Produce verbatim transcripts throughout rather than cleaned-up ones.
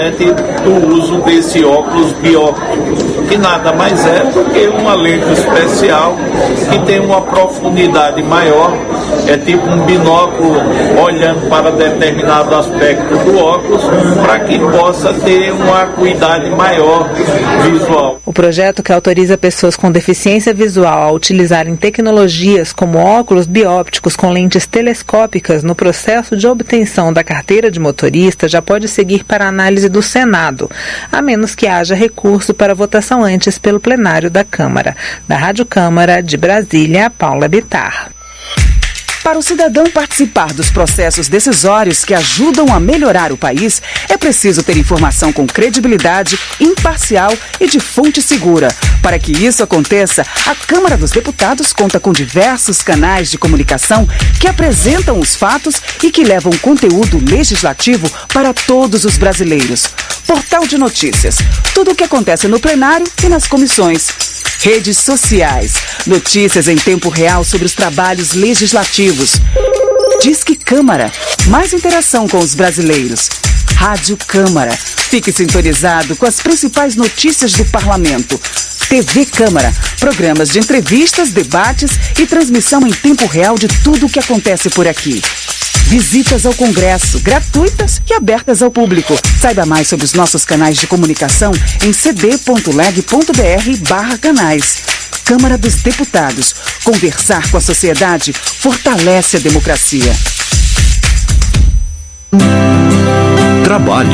do uso desse óculos bióptico, que nada mais é do que uma lente especial que tem uma profundidade maior, é tipo um binóculo olhando para determinado aspecto do óculos, para que possa ter uma acuidade maior visual. O projeto, que autoriza pessoas com deficiência visual a utilizarem tecnologias como óculos biópticos com lentes telescópicas no processo de obtenção da carteira de motorista, já pode seguir para análise do Senado, a menos que haja recurso para votação antes pelo plenário da Câmara. Da Rádio Câmara de Brasília, Paula Bittar. Para o cidadão participar dos processos decisórios que ajudam a melhorar o país, é preciso ter informação com credibilidade, imparcial e de fonte segura. Para que isso aconteça, a Câmara dos Deputados conta com diversos canais de comunicação que apresentam os fatos e que levam conteúdo legislativo para todos os brasileiros. Portal de notícias. Tudo o que acontece no plenário e nas comissões. Redes sociais. Notícias em tempo real sobre os trabalhos legislativos. Disque Câmara. Mais interação com os brasileiros. Rádio Câmara. Fique sintonizado com as principais notícias do Parlamento. T V Câmara. Programas de entrevistas, debates e transmissão em tempo real de tudo o que acontece por aqui. Visitas ao Congresso, gratuitas e abertas ao público. Saiba mais sobre os nossos canais de comunicação em cd.leg.br barra canais. Câmara dos Deputados. Conversar com a sociedade fortalece a democracia. Trabalho.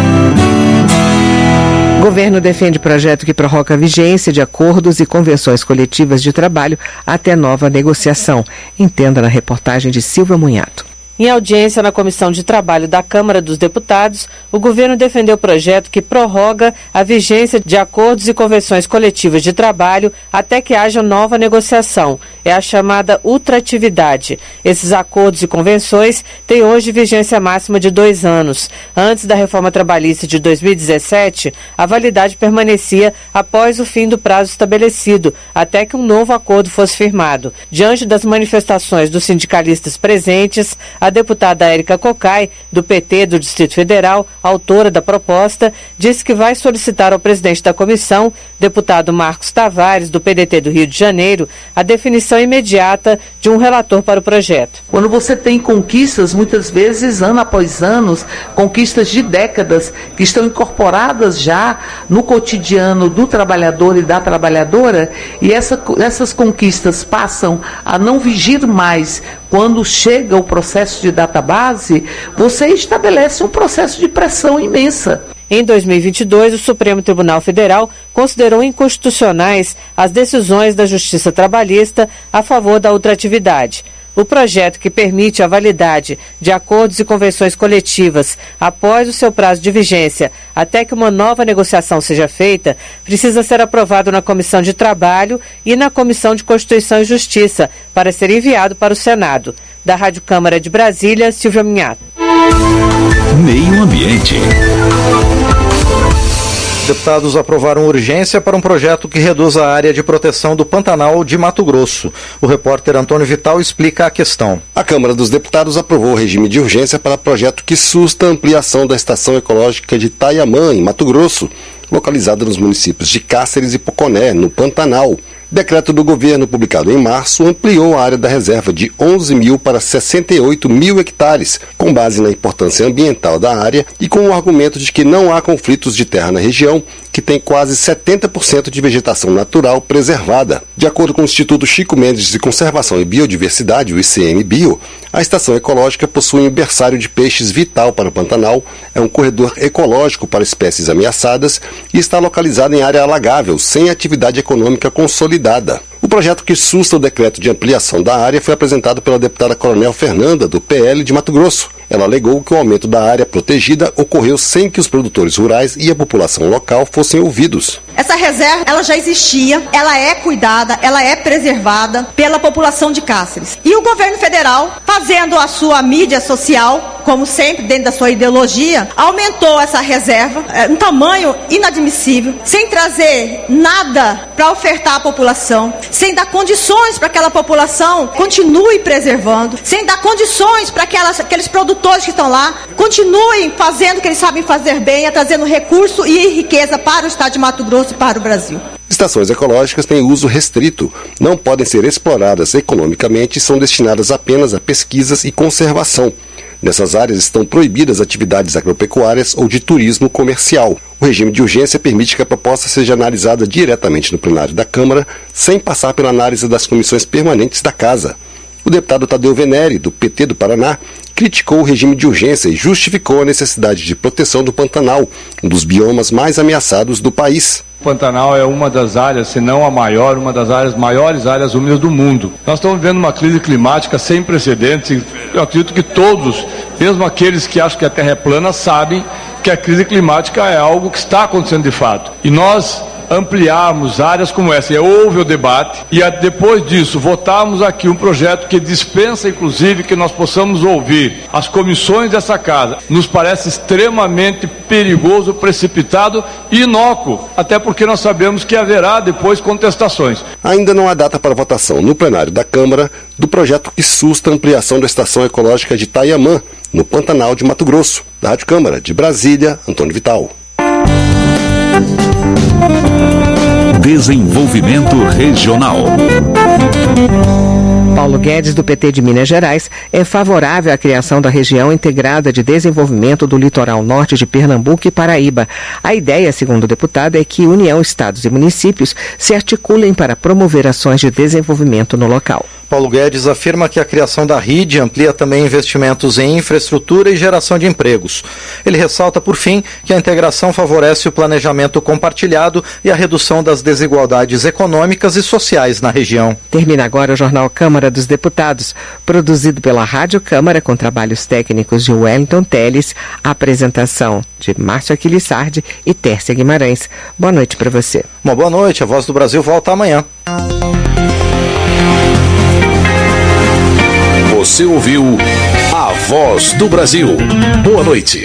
O governo defende projeto que prorroga a vigência de acordos e convenções coletivas de trabalho até nova negociação. Entenda na reportagem de Silvia Munhato. Em audiência na Comissão de Trabalho da Câmara dos Deputados, o governo defendeu o projeto que prorroga a vigência de acordos e convenções coletivas de trabalho até que haja nova negociação. É a chamada ultratividade. Esses acordos e convenções têm hoje vigência máxima de dois anos. Antes da reforma trabalhista de dois mil e dezessete, a validade permanecia após o fim do prazo estabelecido, até que um novo acordo fosse firmado. Diante das manifestações dos sindicalistas presentes, a deputada Érica Cocai, do P T do Distrito Federal, autora da proposta, disse que vai solicitar ao presidente da comissão, deputado Marcos Tavares, do P D T do Rio de Janeiro, a definição imediata de um relator para o projeto. Quando você tem conquistas, muitas vezes, ano após ano, conquistas de décadas, que estão incorporadas já no cotidiano do trabalhador e da trabalhadora, e essa, essas conquistas passam a não vigir mais quando chega o processo de database, você estabelece um processo de pressão imensa. Em dois mil e vinte e dois, o Supremo Tribunal Federal considerou inconstitucionais as decisões da Justiça Trabalhista a favor da ultratividade. O projeto, que permite a validade de acordos e convenções coletivas após o seu prazo de vigência até que uma nova negociação seja feita, precisa ser aprovado na Comissão de Trabalho e na Comissão de Constituição e Justiça para ser enviado para o Senado. Da Rádio Câmara de Brasília, Silvia Minhato. Meio Ambiente. Deputados aprovaram urgência para um projeto que reduz a área de proteção do Pantanal de Mato Grosso. O repórter Antônio Vital explica a questão. A Câmara dos Deputados aprovou o regime de urgência para projeto que susta a ampliação da Estação Ecológica de Taiamã, em Mato Grosso, localizada nos municípios de Cáceres e Poconé, no Pantanal. Decreto do governo, publicado em março, ampliou a área da reserva de onze mil para sessenta e oito mil hectares, com base na importância ambiental da área e com o argumento de que não há conflitos de terra na região, que tem quase setenta por cento de vegetação natural preservada. De acordo com o Instituto Chico Mendes de Conservação e Biodiversidade, o I C M Bio, a estação ecológica possui um berçário de peixes vital para o Pantanal, é um corredor ecológico para espécies ameaçadas e está localizada em área alagável, sem atividade econômica consolidada. O projeto que susta o decreto de ampliação da área foi apresentado pela deputada Coronel Fernanda, do P L de Mato Grosso. Ela alegou que o aumento da área protegida ocorreu sem que os produtores rurais e a população local fossem ouvidos. Essa reserva, ela já existia, ela é cuidada, ela é preservada pela população de Cáceres. E o governo federal, fazendo a sua mídia social, como sempre, dentro da sua ideologia, aumentou essa reserva, é, um tamanho inadmissível, sem trazer nada para ofertar à população, sem dar condições para que aquela população continue preservando, sem dar condições para que aquelas, aqueles produtores produtores que estão lá continuem fazendo o que eles sabem fazer bem, trazendo recurso e riqueza para o estado de Mato Grosso e para o Brasil. Estações ecológicas têm uso restrito, não podem ser exploradas economicamente e são destinadas apenas a pesquisas e conservação. Nessas áreas estão proibidas atividades agropecuárias ou de turismo comercial. O regime de urgência permite que a proposta seja analisada diretamente no plenário da Câmara, sem passar pela análise das comissões permanentes da Casa. O deputado Tadeu Venere, do P T do Paraná, criticou o regime de urgência e justificou a necessidade de proteção do Pantanal, um dos biomas mais ameaçados do país. O Pantanal é uma das áreas, se não a maior, uma das áreas maiores áreas úmidas do mundo. Nós estamos vivendo uma crise climática sem precedentes e eu acredito que todos, mesmo aqueles que acham que a Terra é plana, sabem que a crise climática é algo que está acontecendo de fato. E nós ampliarmos áreas como essa, e houve o debate, e depois disso votarmos aqui um projeto que dispensa inclusive que nós possamos ouvir as comissões dessa casa, nos parece extremamente perigoso, precipitado e inócuo, até porque nós sabemos que haverá depois contestações. Ainda não há data para votação no plenário da Câmara do projeto que susta a ampliação da Estação Ecológica de Itaiamã, no Pantanal de Mato Grosso. Da Rádio Câmara de Brasília, Antônio Vital. Desenvolvimento Regional. Paulo Guedes, do P T de Minas Gerais, é favorável à criação da região integrada de desenvolvimento do litoral norte de Pernambuco e Paraíba. A ideia, segundo o deputado, é que União, estados e municípios se articulem para promover ações de desenvolvimento no local. Paulo Guedes afirma que a criação da R I D amplia também investimentos em infraestrutura e geração de empregos. Ele ressalta, por fim, que a integração favorece o planejamento compartilhado e a redução das desigualdades econômicas e sociais na região. Termina agora o Jornal Câmara dos Deputados, produzido pela Rádio Câmara com trabalhos técnicos de Wellington Teles, apresentação de Márcio Aquilissardi e Tércia Guimarães. Boa noite para você. Uma boa noite. A Voz do Brasil volta amanhã. Você ouviu A Voz do Brasil. Boa noite.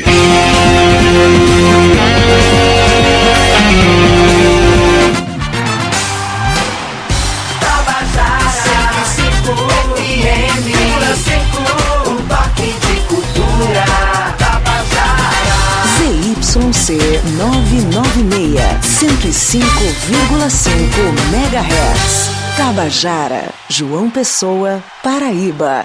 Z Y C novecentos e noventa e seis, cento e cinco vírgula cinco megahertz. Tabajara, João Pessoa, Paraíba.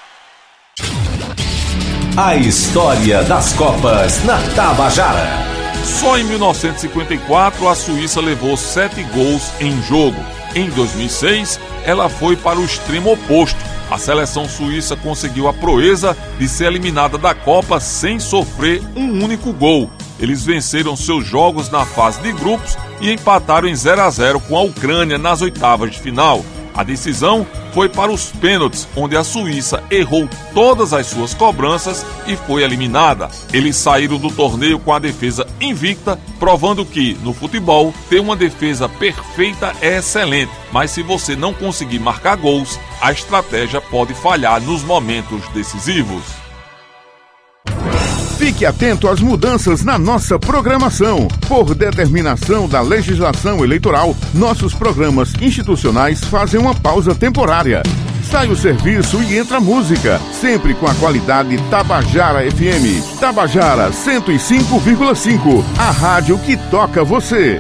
A história das Copas na Tabajara. Só em mil novecentos e cinquenta e quatro a Suíça levou sete gols em jogo. Em dois mil e seis, ela foi para o extremo oposto. A seleção suíça conseguiu a proeza de ser eliminada da Copa sem sofrer um único gol. Eles venceram seus jogos na fase de grupos e empataram em zero a zero com a Ucrânia nas oitavas de final. A decisão foi para os pênaltis, onde a Suíça errou todas as suas cobranças e foi eliminada. Eles saíram do torneio com a defesa invicta, provando que, no futebol, ter uma defesa perfeita é excelente, mas se você não conseguir marcar gols, a estratégia pode falhar nos momentos decisivos. Fique atento às mudanças na nossa programação. Por determinação da legislação eleitoral, nossos programas institucionais fazem uma pausa temporária. Sai o serviço e entra a música, sempre com a qualidade Tabajara F M. Tabajara cento e cinco vírgula cinco, a rádio que toca você.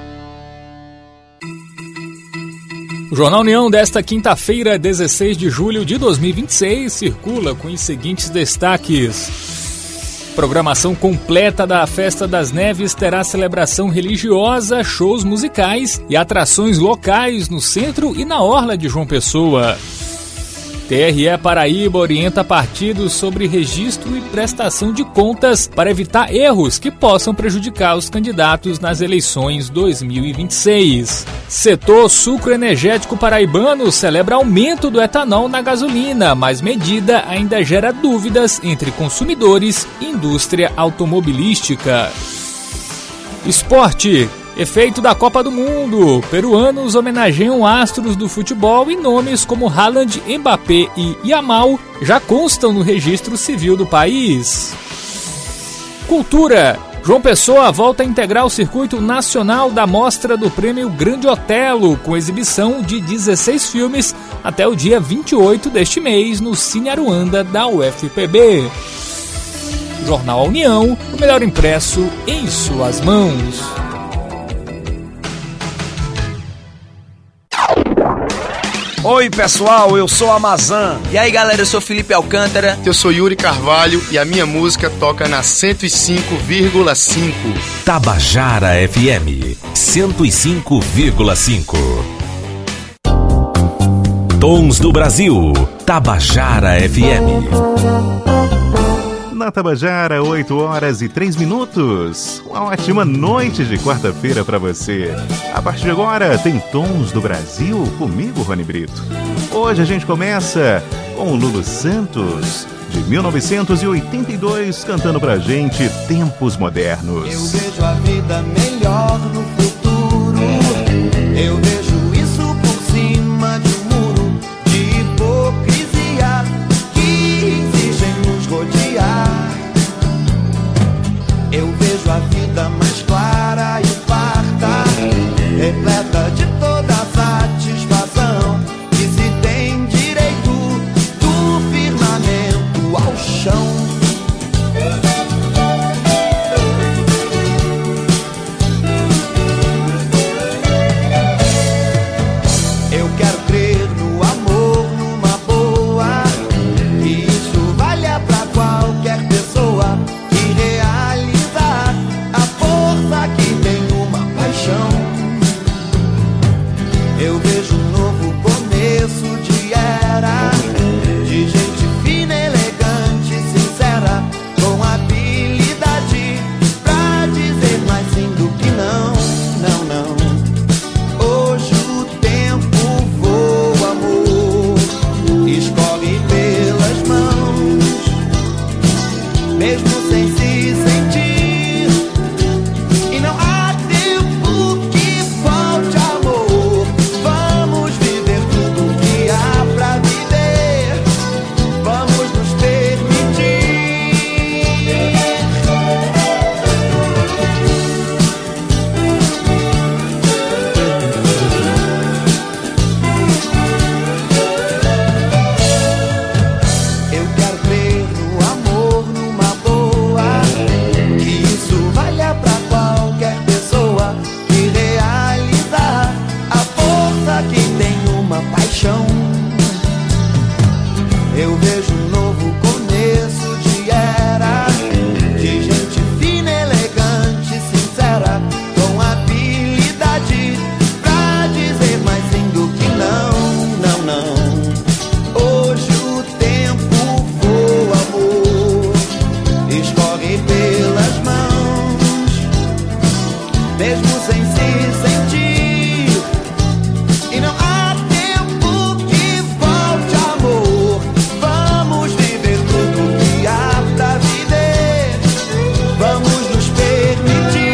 O Jornal União desta quinta-feira, dezesseis de julho de dois mil e vinte e seis, circula com os seguintes destaques. Programação completa da Festa das Neves terá celebração religiosa, shows musicais e atrações locais no centro e na orla de João Pessoa. T R E Paraíba orienta partidos sobre registro e prestação de contas para evitar erros que possam prejudicar os candidatos nas eleições dois mil e vinte e seis. Setor sucro energético paraibano celebra aumento do etanol na gasolina, mas medida ainda gera dúvidas entre consumidores e indústria automobilística. Esporte. Efeito da Copa do Mundo. Peruanos homenageiam astros do futebol e nomes como Haaland, Mbappé e Yamal já constam no registro civil do país. Cultura. João Pessoa volta a integrar o circuito nacional da mostra do Prêmio Grande Otelo, com exibição de dezesseis filmes até o dia vinte e oito deste mês no Cine Aruanda da U F P B. Jornal União, o melhor impresso em suas mãos. Oi pessoal, eu sou a Mazan. E aí galera, eu sou Felipe Alcântara. Eu sou Yuri Carvalho e a minha música toca na cento e cinco vírgula cinco. Tabajara F M cento e cinco vírgula cinco. Tons do Brasil, Tabajara F M. Na Tabajara, oito horas e três minutos. Uma ótima noite de quarta-feira para você. A partir de agora tem Tons do Brasil comigo, Rony Brito. Hoje a gente começa com o Lulu Santos, de mil novecentos e oitenta e dois, cantando pra gente Tempos Modernos. Eu vejo a vida melhor no futuro. Eu vejo isso por cima de um muro de hipocrisia que exigem nos rodear. Eu vejo a vida mais clara e farta, repleta de toda satisfação, que se tem direito do firmamento ao chão. Eu quero crer no amor, numa boa, que isso valha pra qualquer pessoa, que realizar a força que tem uma paixão. Eu vejo um novo começo de era, de gente fina, elegante, sincera, com habilidade pra dizer mais sim do que não, não, não. Hoje o tempo voa, amor, escorre pelas mãos, mesmo sem se sentir, e não há tempo que falte amor. Vamos viver tudo que há pra viver, vamos nos permitir. Eu quero crer no amor, numa boa, que isso valha pra qualquer pessoa, que realizar a força que tem uma paixão. Eu vejo um novo começo de era, de gente fina, elegante, sincera, com habilidade pra dizer mais sim do que não, não, não. Hoje o tempo voa, amor, escorre pelas mãos, mesmo sem se sentir, e não há tempo que falte amor. Vamos viver tudo que há pra viver, vamos nos permitir.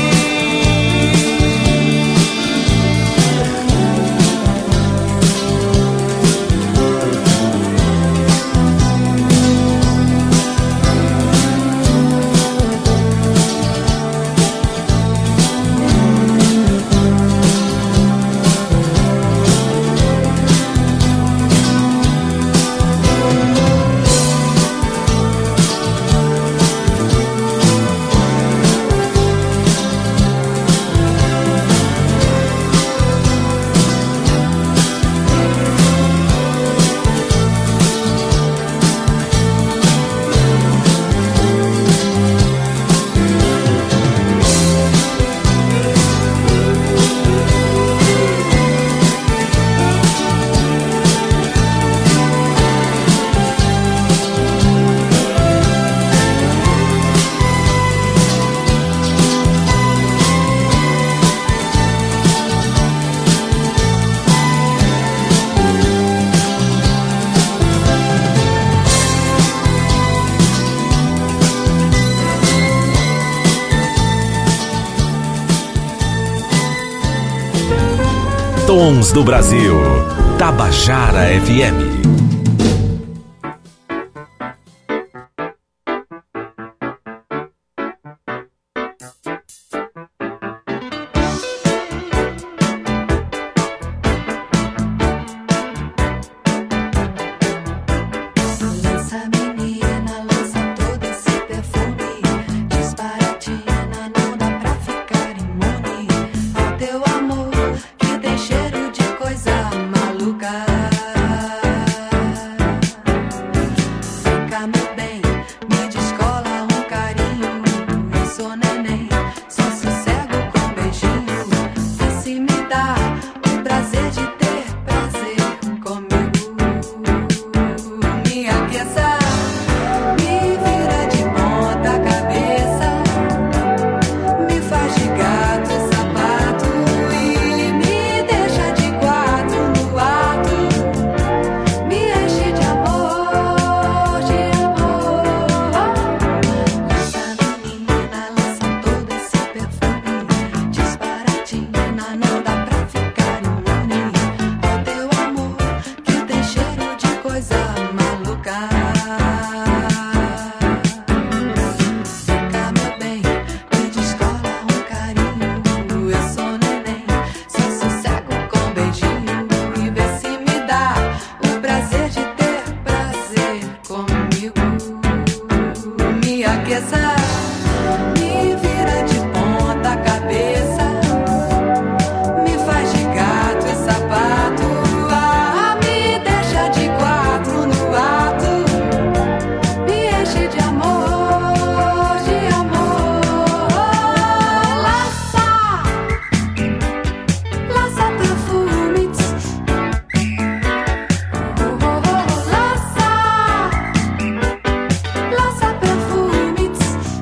Tons do Brasil, Tabajara F M. Lança menina, lança todo esse perfume. dá o prazer de ter prazer comigo. Me aqueça, me vira de ponta cabeça, me faz de gato e sapato e me deixa de quatro no ato, me enche de amor, de amor. Lança menina, lança todo esse perfume, disparatina, não dá pra ficar imune ao teu amor que tem cheiro de coisa maluca. Fica meu bem, me descola um carinho, eu sou neném, só sossego com beijinho e vê se me dá o prazer de ter prazer comigo. Me aqueça, me vira de ponta cabeça, me faz de gato e sapato, ah, me deixa de quatro no ato, me enche de amor, de amor. Laça, laça perfumes, oh, oh, oh, laça, laça perfumes,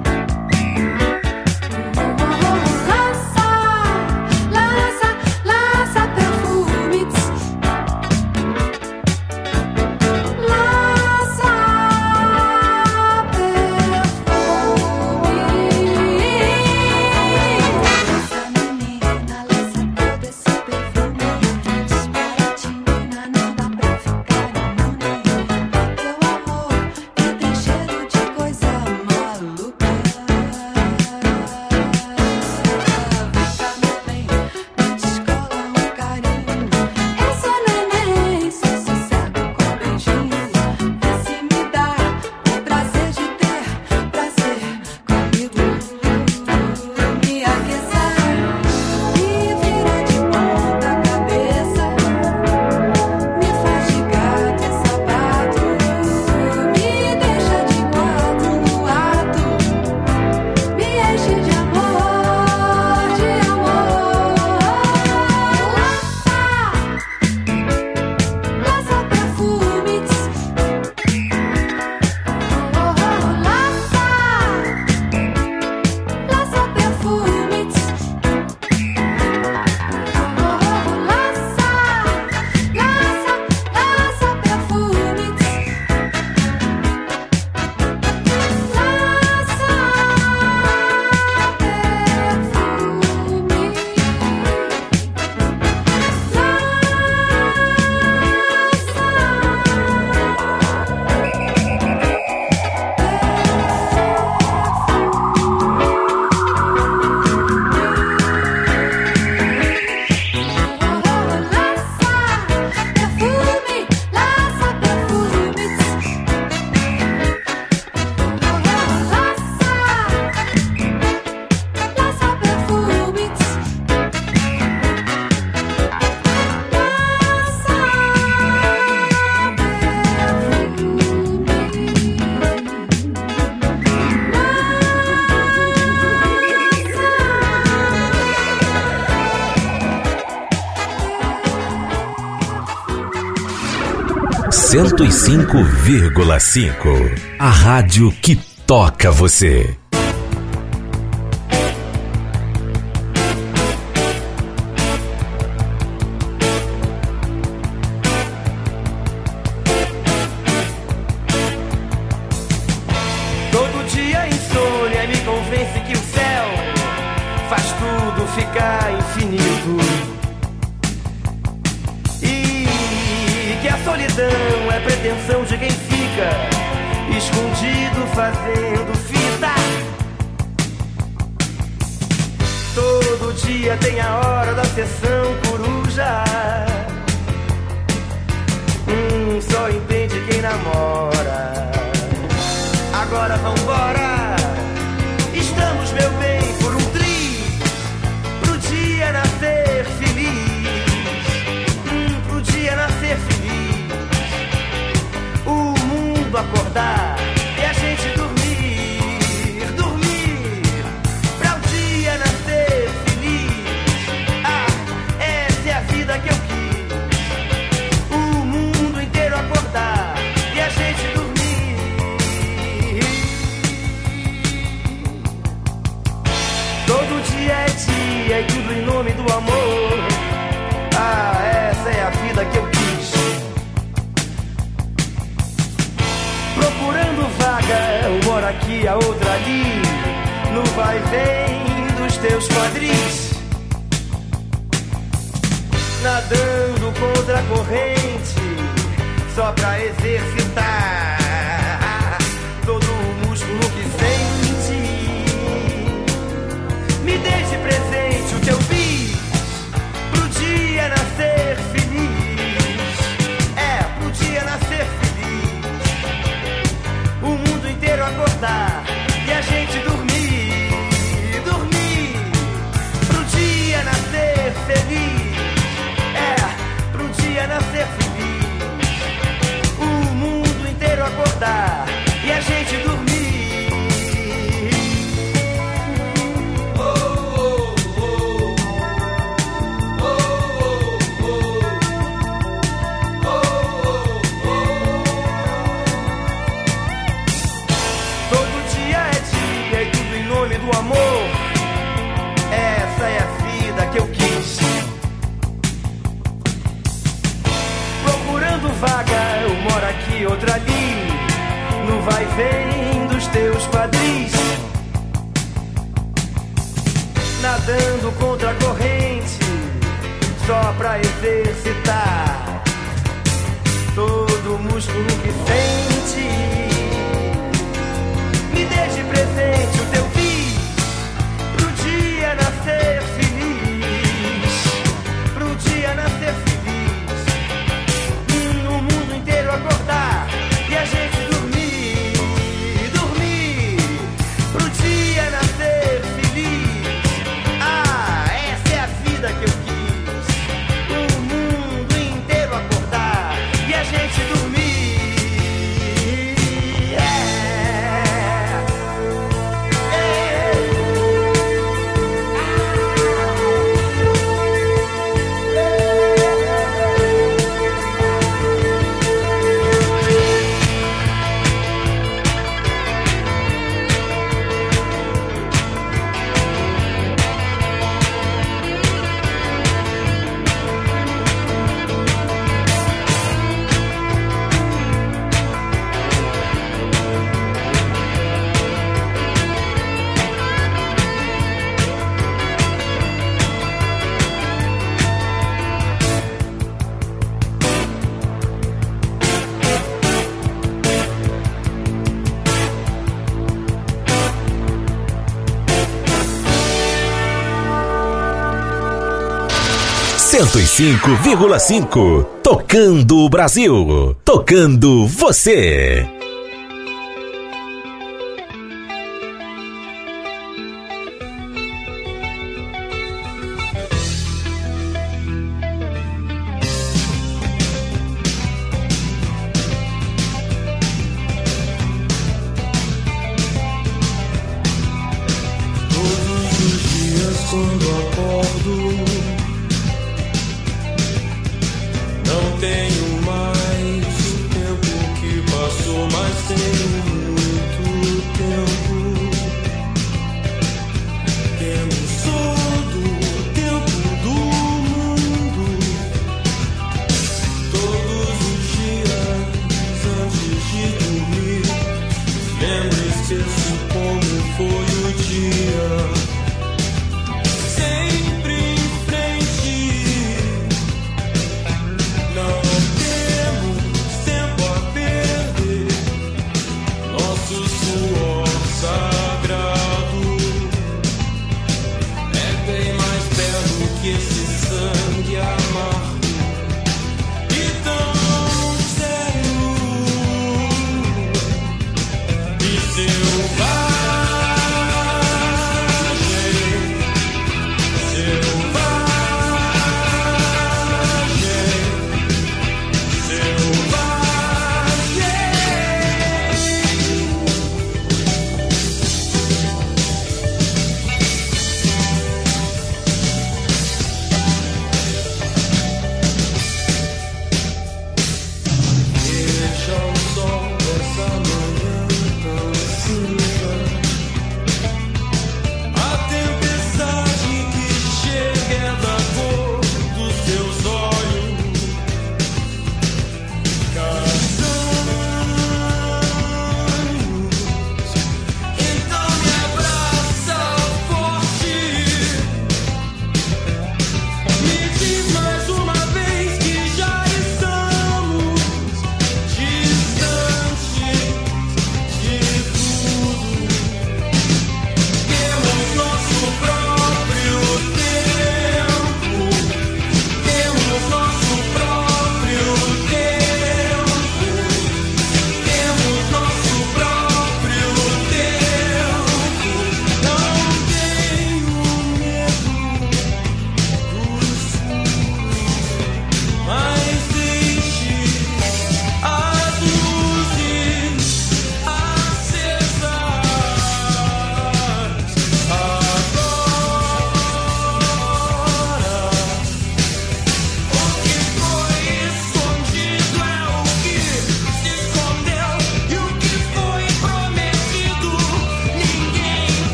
oh, oh, oh, laça, laça, laça perfumes, laça perfumes. Essa menina lança todo esse perfume, disparatina, não dá pra ficar imune ao teu amor que tem cheiro de coisa maluca. Fica meu bem, me descola um carinho, eu sou neném, só sossego com beijinho, vê se me dá o prazer de ter prazer comigo. Me aqueça, me vira de ponta cabeça, me faz de gato e sapato, me deixa de quatro no ato, me enche de amor, de amor. Laça, laça perfumes, oh, oh, oh, laça, laça perfumes, oh, oh, oh, laça, laça, laça perfumes, cento e cinco vírgula cinco. A rádio que toca você. Todo dia insônia me convence que o céu faz tudo ficar infinito e que a solidão é pretensão de quem fica escondido fazendo fita. Todo dia tem a hora da sessão coruja. Hum, só entende quem namora. Agora vambora, estamos, meu bem, por um triz, pro dia nascer feliz, hum, pro dia nascer feliz, o mundo acordar e a gente dormir, dormir, pra o dia nascer feliz. Ah, é aqui, a outra ali, no vai vem dos teus quadris, nadando contra a corrente, só pra exercitar todo o músculo que sente. Me deixe presente o teu bis, pro dia nascer feliz. É, pro dia nascer feliz, o mundo inteiro acordar e a gente dormir, dormir, pro dia nascer feliz. É, pro dia nascer feliz, o mundo inteiro acordar e a gente dormir. Do amor, essa é a vida que eu quis. Procurando vaga, eu moro aqui, outra ali, no vai vem dos teus quadris, nadando contra a corrente, só pra exercitar todo o músculo que sente. Me deixe presente o teu bis, pro dia nascer feliz, pro dia nascer feliz, no mundo inteiro acordar e a gente dormir, dormir, pro dia nascer feliz. Ah, essa é a vida que eu quis, o mundo inteiro acordar e a gente dormir. cento e cinco vírgula cinco, tocando o Brasil, tocando você. Todos os dias quando acordo, não tenho mais o tempo que passou, mas tenho muito tempo. Temos todo o tempo do mundo. Todos os dias antes de dormir, lembro e esqueço como foi o dia. Sempre em frente, não temos tempo a perder. Nosso suor sagrado é bem mais belo que esse sangue amargo e tão sério e selvagem.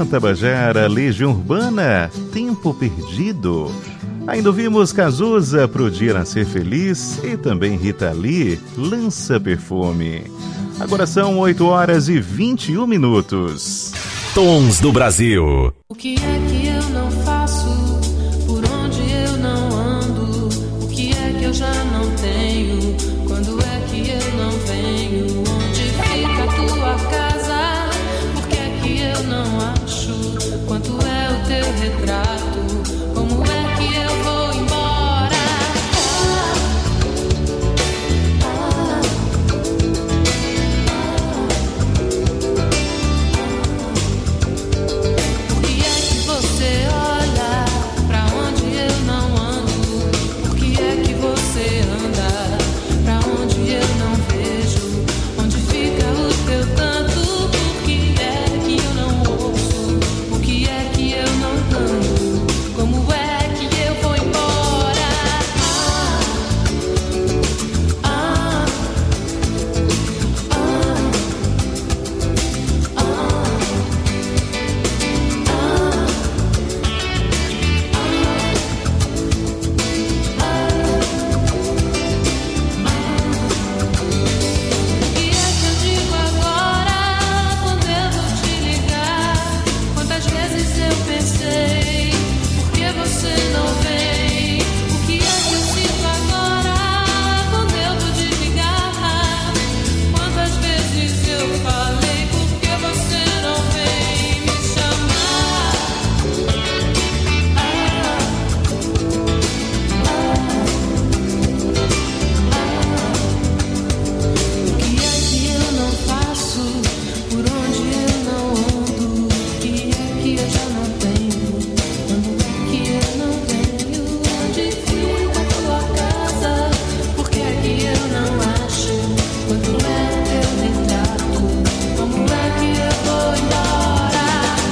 Na Tabajara, Legião Urbana, Tempo Perdido. Ainda ouvimos Cazuza, Pro Dia Nascer Feliz, e também Rita Lee, Lança Perfume. Agora são oito horas e vinte e um minutos. Tons do Brasil. O que é que eu não faço? Por onde eu não ando? O que é que eu já não tenho? Quando é que eu não venho? Onde fica a tua casa? Por que é que eu não acho? Quanto é o teu retrato? Como é que eu vou embora? Ah, Por que é que você olha pra onde eu não ando? Por que é que você anda pra onde eu não vejo? Onde fica o teu canto? Por que é que eu não ouço? O que é que eu não canto? Como é que eu vou embora? Ah, ah, ah, O que é que eu digo agora quando eu vou te ligar? Quantas vezes eu pensei, por que você não vem? O que é que eu sinto agora quando eu vou desligar? Quantas vezes eu falei, por que você não vem me chamar? O que é que eu não faço? Por onde eu não ando? O que é que eu já não tenho? Quando é que eu não venho? Onde fica a tua casa? Por que é que eu não acho? Quando é teu retrato? Como é que eu vou embora?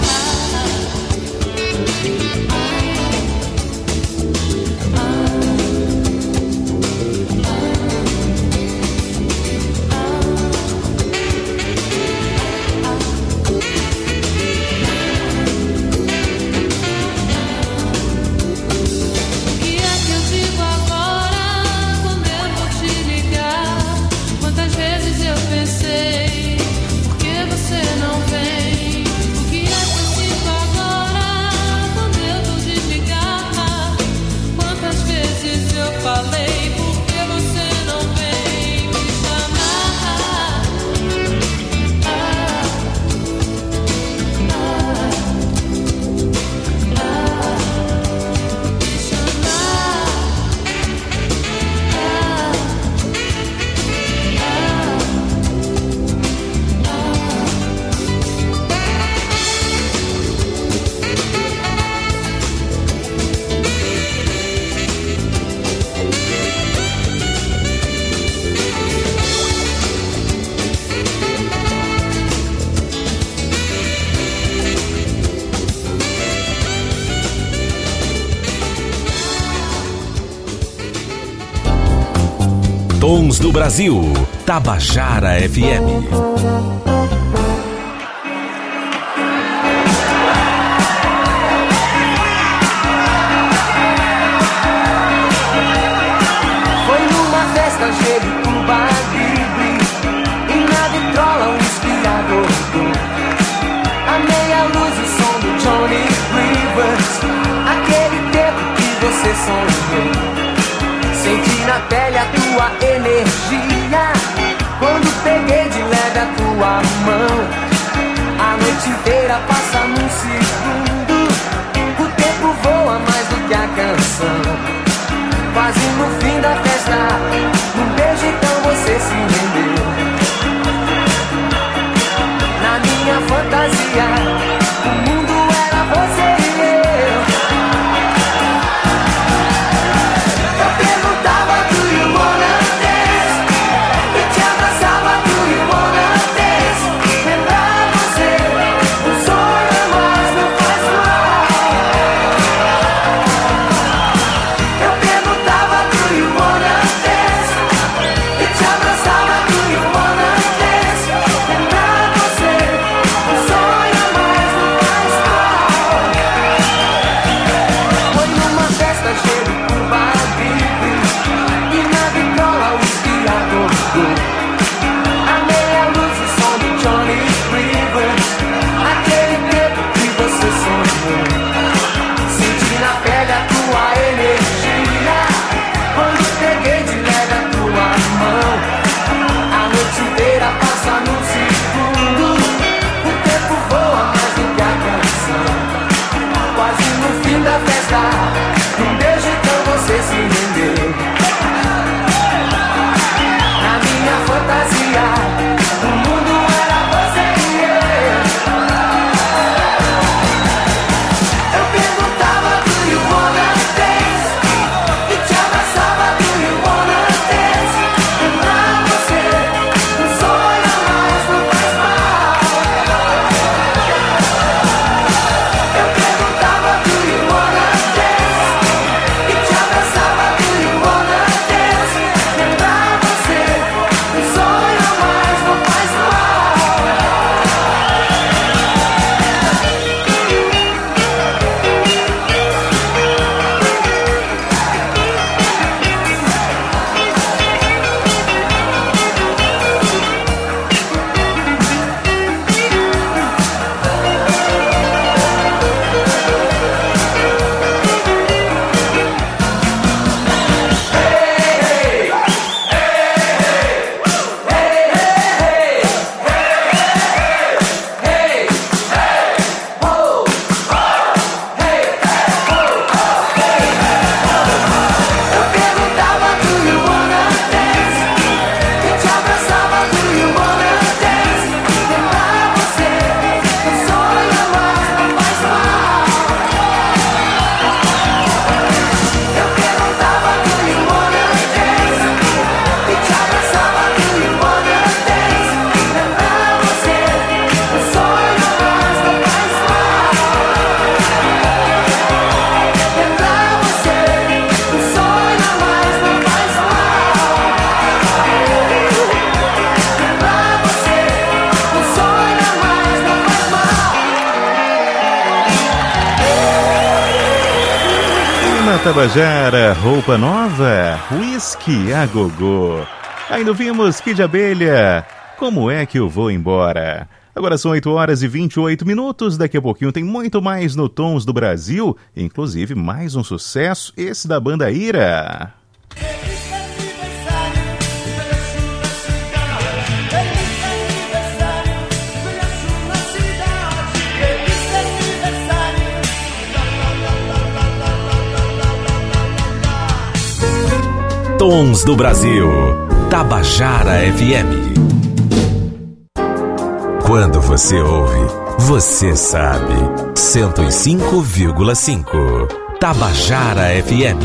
O que é que eu digo agora quando eu vou te ligar? Quantas vezes eu pensei, por que você não vem? O que é que eu sinto agora quando eu vou desligar? Quantas vezes eu falei, por que você não vem me chamar? Tons do Brasil. Tabajara F M. Foi numa festa cheia de Cuba Libre e na vitrola um esquiador. A meia luz e o som do Johnny Rivers, aquele tempo que você sonhou. Senti na pele a tua energia quando peguei de leve a tua mão. A noite inteira passa num segundo, o tempo voa mais do que a canção. Quase no fim da festa, num beijo então você se rendeu. Na minha fantasia, o mundo era você e eu. Eu perguntava, do you wanna dance? E te abraçava, do you wanna dance? Lembrar você, um sonho a mais não faz mal. Eu perguntava, do you wanna dance? E Tabajara, roupa nova, whisky a gogô. Ainda vimos Kid Abelha, como é que eu vou embora? Agora são oito horas e vinte e oito minutos, daqui a pouquinho tem muito mais no Tons do Brasil, inclusive mais um sucesso, esse da banda Ira. Tons do Brasil, Tabajara F M. Quando você ouve, você sabe. cento e cinco vírgula cinco, Tabajara F M.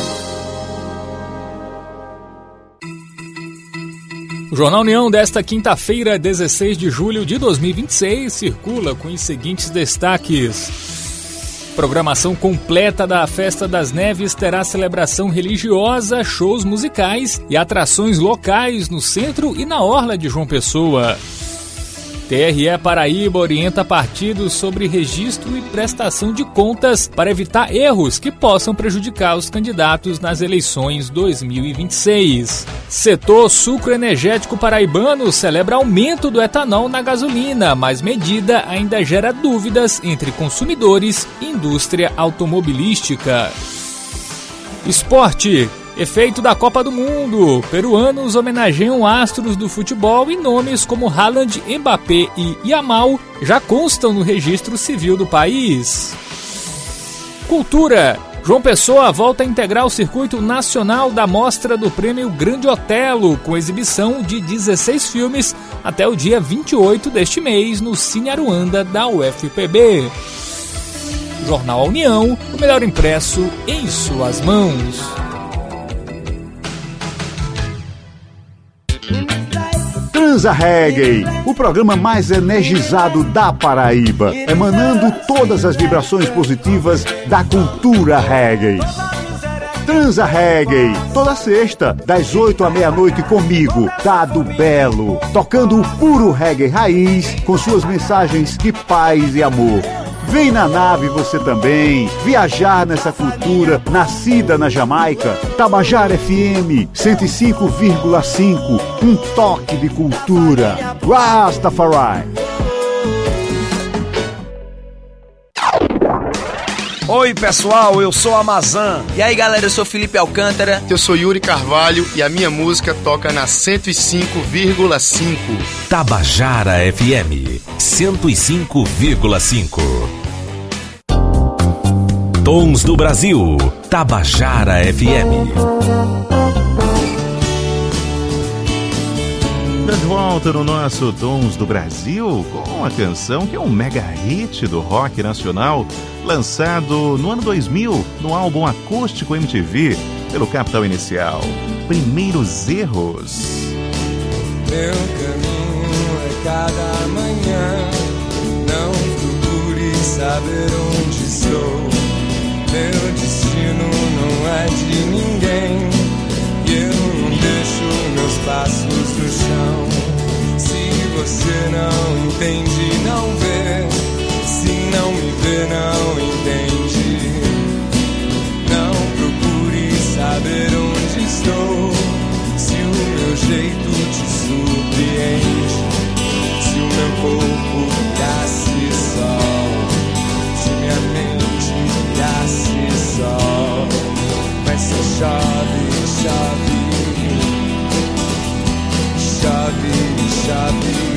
O Jornal União desta quinta-feira, dezesseis de julho de dois mil e vinte e seis, circula com os seguintes destaques. Programação completa da Festa das Neves terá celebração religiosa, shows musicais e atrações locais no centro e na orla de João Pessoa. T R E Paraíba orienta partidos sobre registro e prestação de contas para evitar erros que possam prejudicar os candidatos nas eleições dois mil e vinte e seis. Setor sucroenergético paraibano celebra aumento do etanol na gasolina, mas medida ainda gera dúvidas entre consumidores e indústria automobilística. Esporte. Efeito da Copa do Mundo. Peruanos homenageiam astros do futebol e nomes como Haaland, Mbappé e Yamal já constam no registro civil do país. Cultura. João Pessoa volta a integrar o circuito nacional da mostra do Prêmio Grande Otelo, com exibição de dezesseis filmes até o dia vinte e oito deste mês no Cine Aruanda da U F P B. Jornal União, o melhor impresso em suas mãos. Transa Reggae, o programa mais energizado da Paraíba, emanando todas as vibrações positivas da cultura reggae. Transa Reggae, toda sexta, das oito à meia-noite comigo, Dado Belo, tocando o puro reggae raiz, com suas mensagens de paz e amor. Vem na nave você também, viajar nessa cultura nascida na Jamaica. Tabajara F M cento e cinco vírgula cinco, um toque de cultura. Rastafari. Oi pessoal, eu sou a Amazã. E aí galera, eu sou Felipe Alcântara. Eu sou Yuri Carvalho e a minha música toca na cento e cinco vírgula cinco. Tabajara F M cento e cinco vírgula cinco. Tons do Brasil, Tabajara F M. De volta no nosso Tons do Brasil com a canção que é um mega hit do rock nacional, lançado no ano dois mil no álbum acústico M T V pelo Capital Inicial, Primeiros Erros. Meu caminho é cada manhã, não procure saber onde estou. Meu destino não é de ninguém, e eu não deixo meus passos no chão. Se você não entende, não vê. Se não me vê, não entende. Não procure saber onde estou. Se o meu jeito te surpreende, se o meu corpo virasse sol, se minha mente virasse sol. Mas se chove, chove, chove, chove.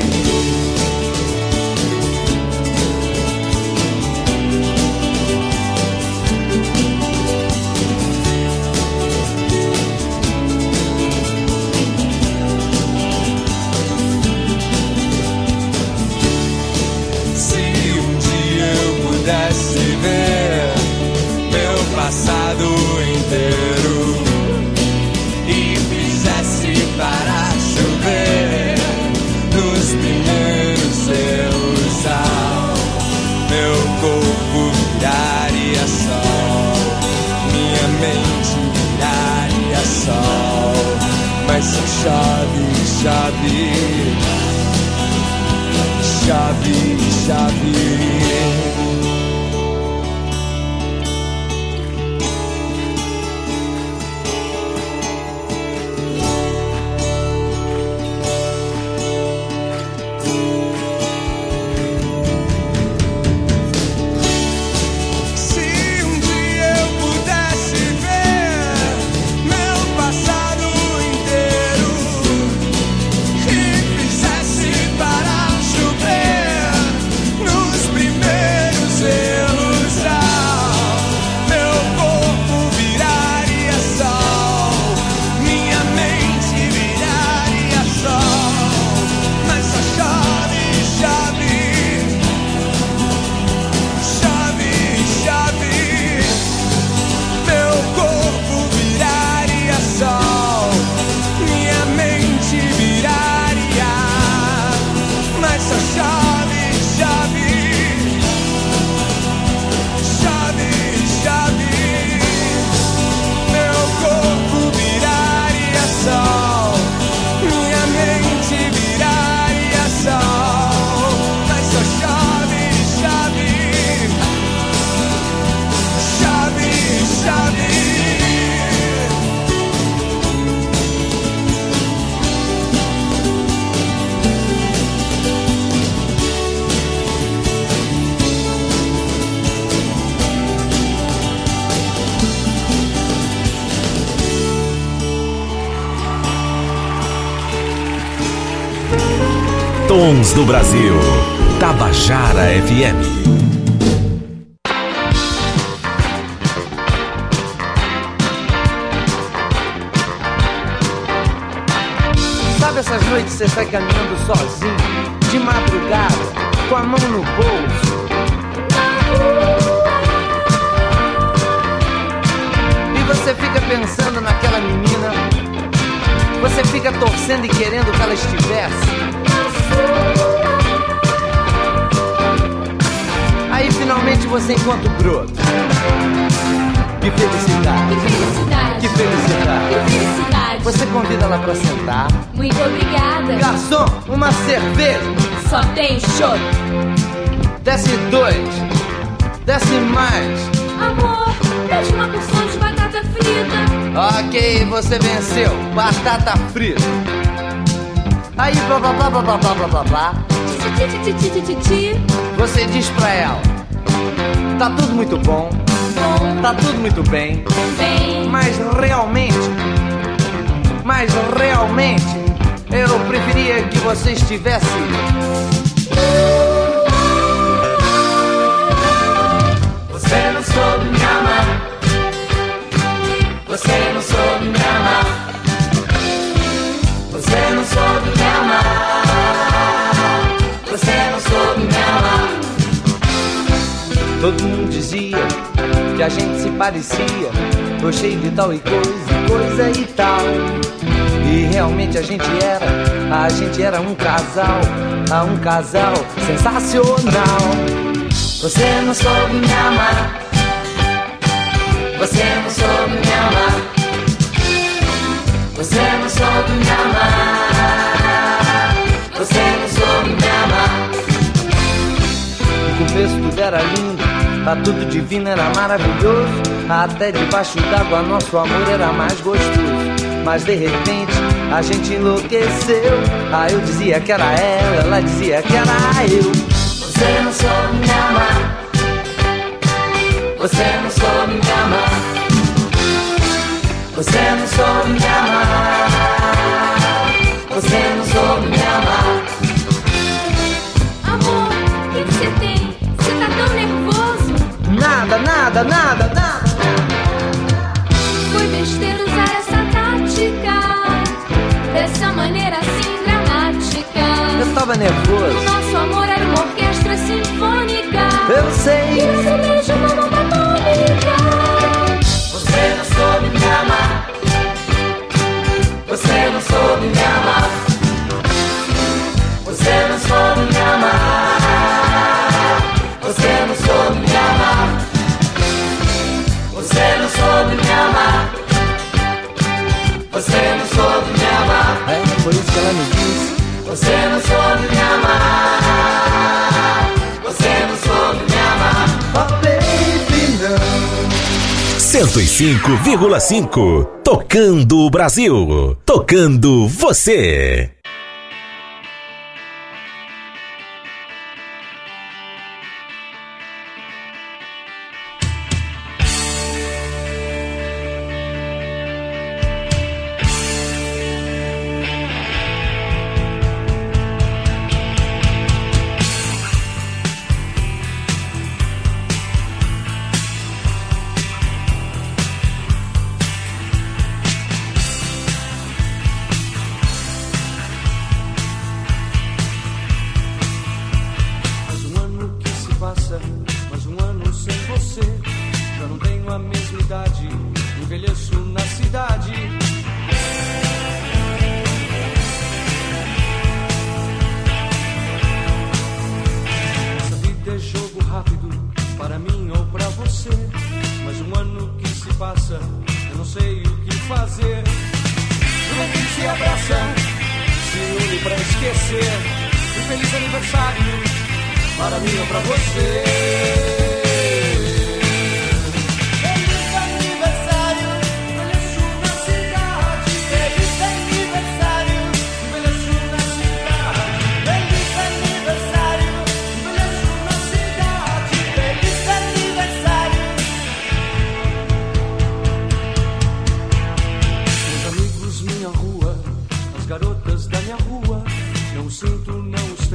Pudesse ver meu passado inteiro e fizesse parar chover nos primeiros seus sal, meu corpo viraria sol, minha mente viraria sol. Mas se chove, chove, chove, chove. Tons do Brasil. Tabajara F M. Sabe essas noites você sai caminhando sozinho, de madrugada, com a mão no bolso, e você fica pensando naquela menina, você fica torcendo e querendo que ela estivesse. Aí finalmente você encontra o broto. Que felicidade, Que felicidade, que felicidade, que felicidade. Você convida ela pra sentar. Muito obrigada. Garçom, uma cerveja. Só tem chopp. Desce dois, desce mais. Amor, pede uma porção de batata frita. Ok, você venceu, batata frita. Aí blá blá blá blá blá blá blá blá blá. Ti, ti, ti, ti, ti, ti. Você diz pra ela: tá tudo muito bom, Bom, tá tudo muito bem, bem. mas realmente, mas realmente, eu preferia que você estivesse. Você não soube me amar. Você não soube me amar. Você não soube me amar. Você não soube me amar. Todo mundo dizia que a gente se parecia, tô cheio de tal e coisa, coisa e tal. E realmente a gente era, a gente era um casal, ah, um casal sensacional. Você não soube me amar. Você não soube me amar. Você não soube me amar. Você não soube me amar. No começo tudo era lindo, tá tudo divino, era maravilhoso. Até debaixo d'água nosso amor era mais gostoso. Mas de repente a gente enlouqueceu. Ah, eu dizia que era ela, ela dizia que era eu. Você não soube me amar. Você não soube me amar. Você não soube me amar. Você não soube me amar. Amor, o que você tem? Você tá tão nervoso. Nada, nada, nada, nada. Foi besteira usar essa tática, dessa maneira assim dramática. Eu tava nervoso. Nosso amor era uma orquestra sinfônica. Eu sei. E esse beijo uma bomba atômica. Você não soube me amar. Você não soube me amar. Você não soube me amar. Você não soube me amar. Você não soube me amar. Você não soube me amar. É, foi isso que ela me disse. Você não soube me amar. Você não soube me amar. Oh baby, não. cento e cinco vírgula cinco. Tocando o Brasil. Tocando você. Mais um ano sem você, já não tenho a mesma idade, envelheço na cidade. Essa vida é jogo rápido, para mim ou pra você. Mais um ano que se passa, eu não sei o que fazer. Juventude se abraça, se une pra esquecer. Um feliz aniversário para mim ou pra você. Feliz aniversário, envelheço na cidade. Feliz aniversário, envelheço na cidade. Feliz aniversário, envelheço na cidade. Feliz aniversário. Meus amigos, minha rua, as garotas da minha rua. Não sinto, não sinto.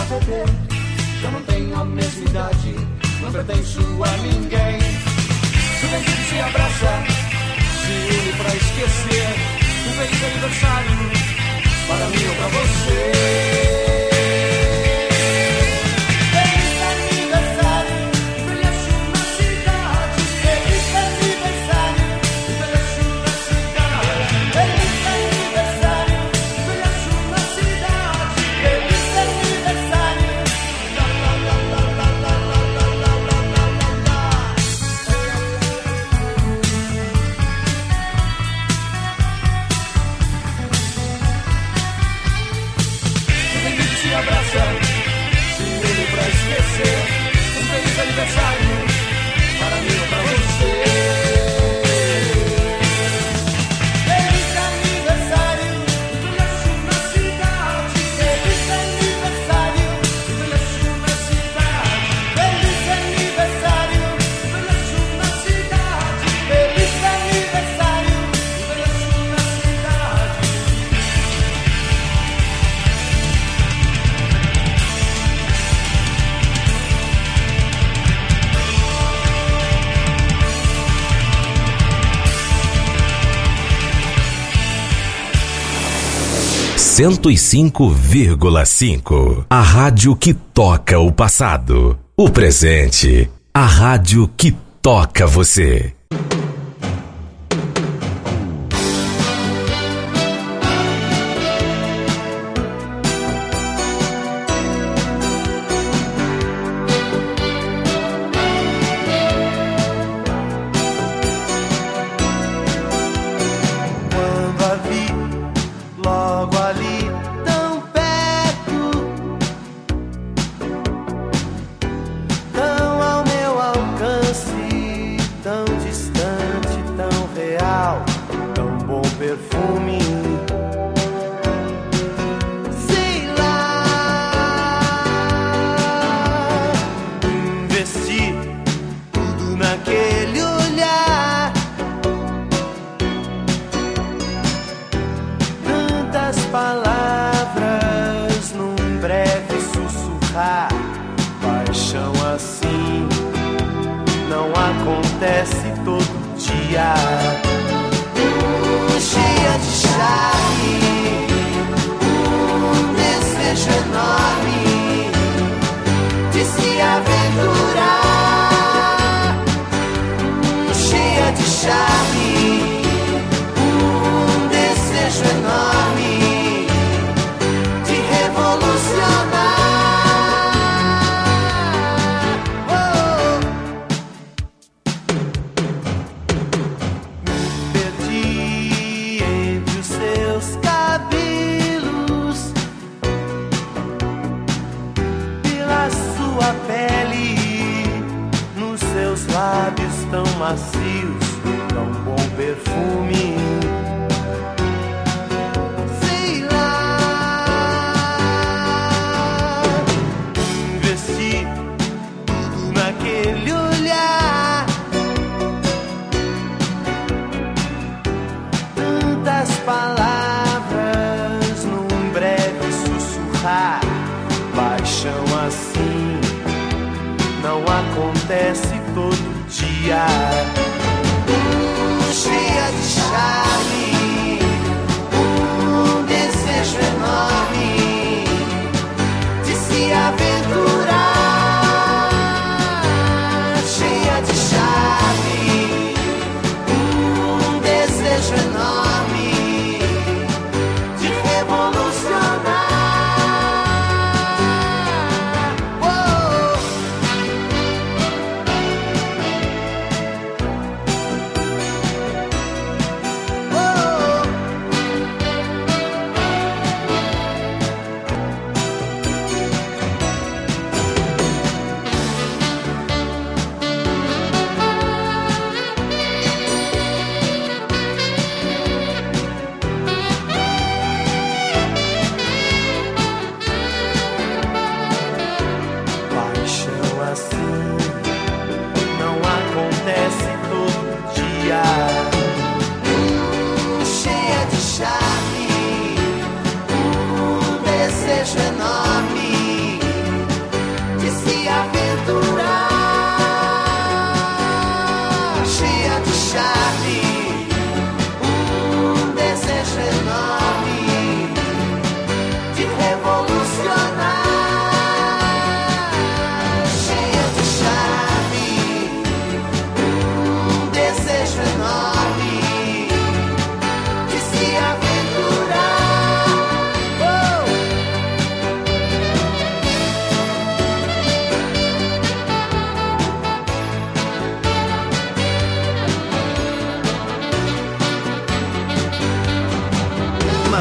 perceber. Já não tenho a mesma idade, não pertenço a ninguém. Juventude se abraça, se une pra esquecer. Um feliz aniversário para mim ou pra você. cento e cinco vírgula cinco. A rádio que toca o passado, o presente. A rádio que toca você.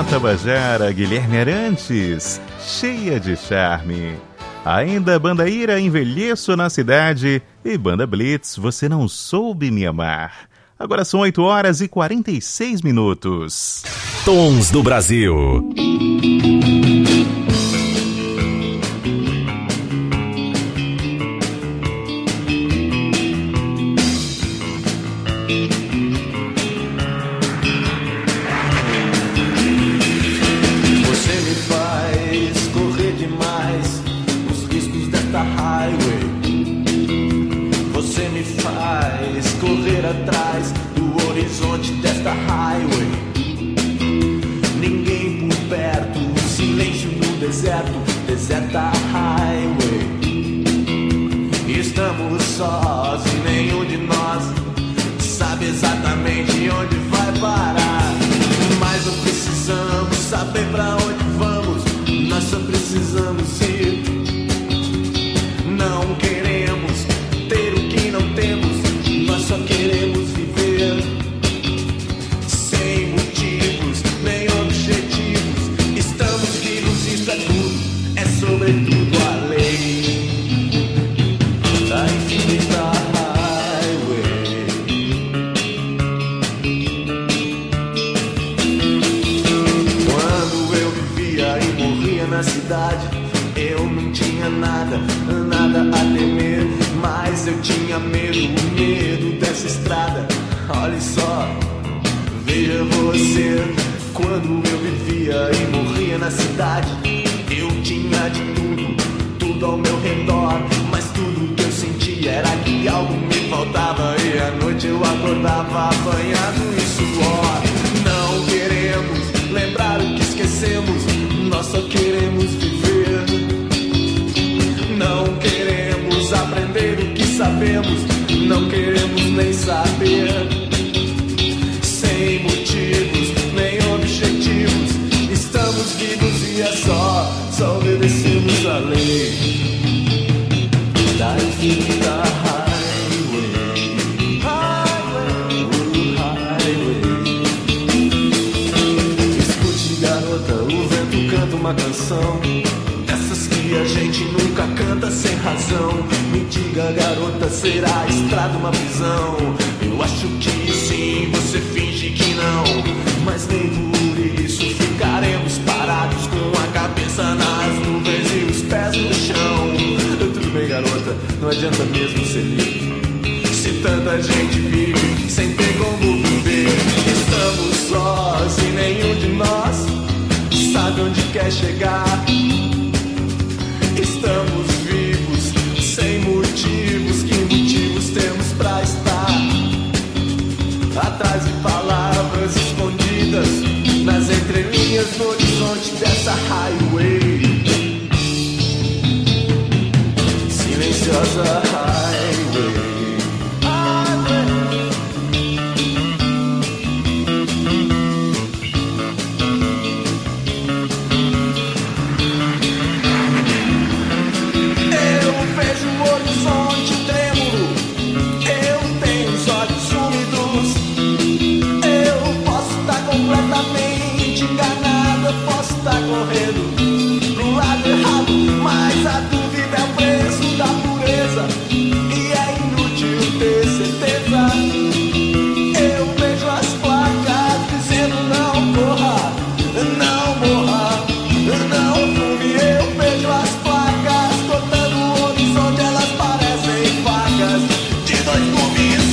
Tabajara, Guilherme Arantes, cheia de charme. Ainda Banda Ira, Envelheço na Cidade, e Banda Blitz, Você Não Soube Me Amar. Agora são oito horas e quarenta e seis minutos. Tons do Brasil. Atrás do horizonte desta highway, ninguém por perto, silêncio no deserto, deserta highway. Estamos sós e nenhum de nós sabe exatamente onde vai parar, mas não precisamos saber pra onde vamos, nós só precisamos ir. Não queremos ter o que não temos, nós só queremos viver sem motivos, nem objetivos. Estamos vivos, isso é tudo, é sobretudo a lei da infinita highway. Quando eu vivia e morria na cidade, eu não tinha nada, nada a temer, mas eu tinha medo, medo dessa estrada. Olha só, veja você. Quando eu vivia e morria na cidade, eu tinha de tudo, tudo ao meu redor, mas tudo que eu sentia era que algo me faltava, e à noite eu acordava apanhado em suor. Não queremos lembrar o que esquecemos, nós só queremos viver. Não queremos aprender o que sabemos, não queremos nem saber. Sem motivos, nem objetivos, estamos vivos e é só, só obedecemos a lei da infinita highway. Highway, uh, highway. Escute, garota, o vento canta uma canção, que a gente nunca canta sem razão. Me diga, garota, será a estrada uma prisão? Eu acho que sim, você finge que não, mas nem por isso ficaremos parados com a cabeça nas nuvens e os pés no chão. Tudo bem, garota, não adianta mesmo ser livre se tanta gente vive sem ter como viver. Estamos sós e nenhum de nós sabe onde quer chegar. Estamos vivos, sem motivos, que motivos temos pra estar atrás de palavras escondidas nas entrelinhas do horizonte dessa highway. Silenciosa highway. Correndo pro lado errado, mas a dúvida é o preço da pureza e é inútil ter certeza. Eu vejo as placas dizendo não corra, não morra, não fume. Eu vejo as placas cortando o horizonte, elas parecem facas de dois gumes.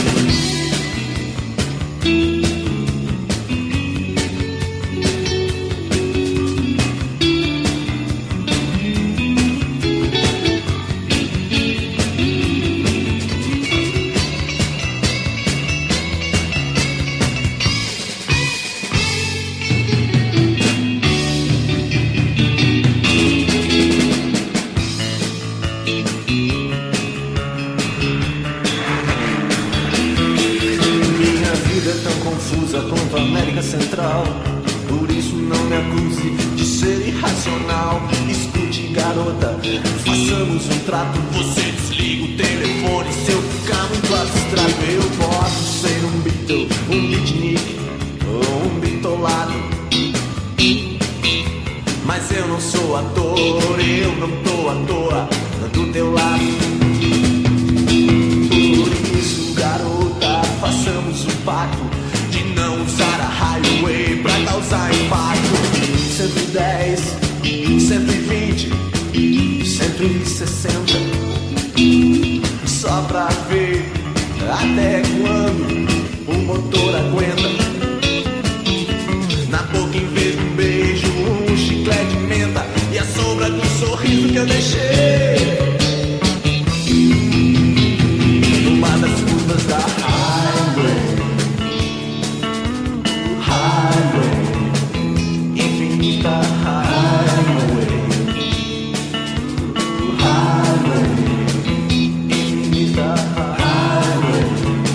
Quanto a América Central, por isso não me acuse de ser irracional. Escute, garota, façamos um trato. Você desliga o telefone, se eu ficar muito abstrato, eu posso ser um Beatle, um beatnik ou um bitolado. amor, eu não tô à toa do teu lado. Por isso, garota, façamos um pacto de não usar a highway pra causar impacto. Cento e dez, cento e vinte, cento e sessenta, só pra ver até quando o motor aguenta. Na boca em vez de um beijo, um chiclete de menta e a sombra do sorriso que eu deixei numa das curvas da highway. Highway, infinita highway. Highway, infinita highway.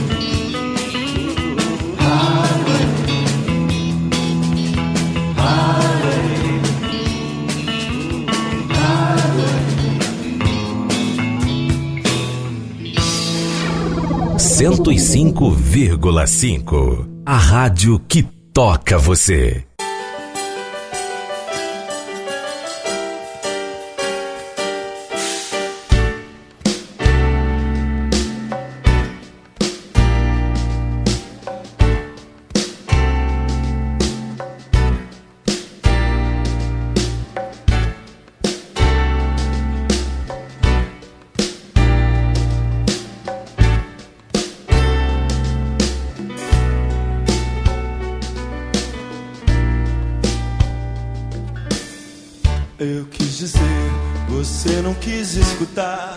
cento e cinco vírgula cinco. A rádio que toca você. Eu quis dizer, você não quis escutar.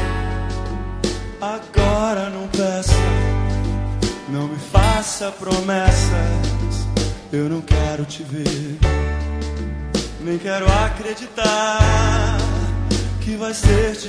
Agora não peça, não me faça promessas. Eu não quero te ver, nem quero acreditar que vai ser